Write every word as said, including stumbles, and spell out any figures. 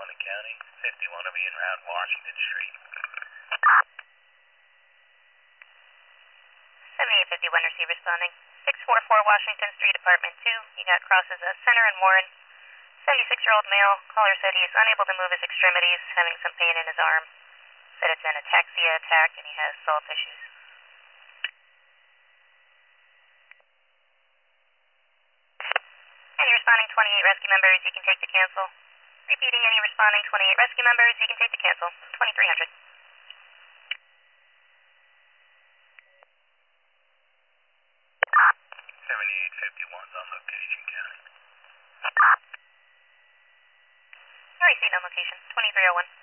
fifty-one in County. fifty-one will be en route Washington Street. seventy-eight fifty-one, receive responding. six forty-four Washington Street, Apartment two. You got crosses at Center and Warren. seventy-six-year-old male. Caller said he is unable to move his extremities, having some pain in his arm. Said it's an ataxia attack and he has salt issues. Any responding twenty-eight rescue members, you can take the cancel. Repeating, any responding twenty-eight rescue members, you can take the cancel. twenty-three hundred. seventy-eight fifty-one's on location, County. I received on location. twenty-three oh one.